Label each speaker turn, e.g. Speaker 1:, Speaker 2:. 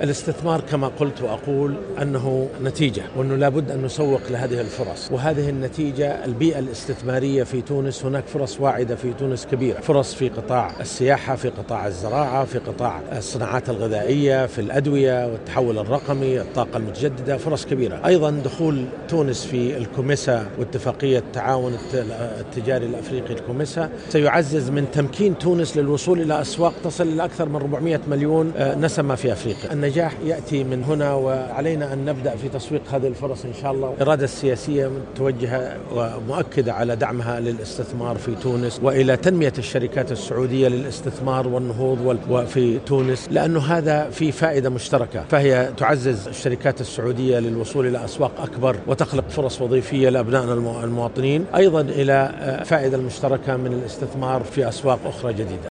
Speaker 1: الاستثمار كما قلت وأقول أنه نتيجة، وأنه لابد أن نسوق لهذه الفرص، وهذه النتيجة البيئة الاستثمارية في تونس. هناك فرص واعدة في تونس كبيرة، فرص في قطاع السياحة، في قطاع الزراعة، في قطاع الصناعات الغذائية، في الأدوية والتحول الرقمي، الطاقة المتجددة، فرص كبيرة. أيضا دخول تونس في الكوميسا واتفاقية التعاون التجاري الأفريقي الكوميسا سيعزز من تمكين تونس للوصول إلى أسواق تصل إلى أكثر من 400 مليون نسمة في أفريقيا. النجاح يأتي من هنا، وعلينا أن نبدأ في تسويق هذه الفرص إن شاء الله. الإرادة السياسية متوجهة ومؤكدة على دعمها للاستثمار في تونس وإلى تنمية الشركات السعودية للاستثمار والنهوض في تونس، لأنه هذا في فائدة مشتركة، فهي تعزز الشركات السعودية للوصول إلى أسواق أكبر وتخلق فرص وظيفية لأبنائنا المواطنين، أيضا إلى فائدة المشتركة من الاستثمار في أسواق أخرى جديدة.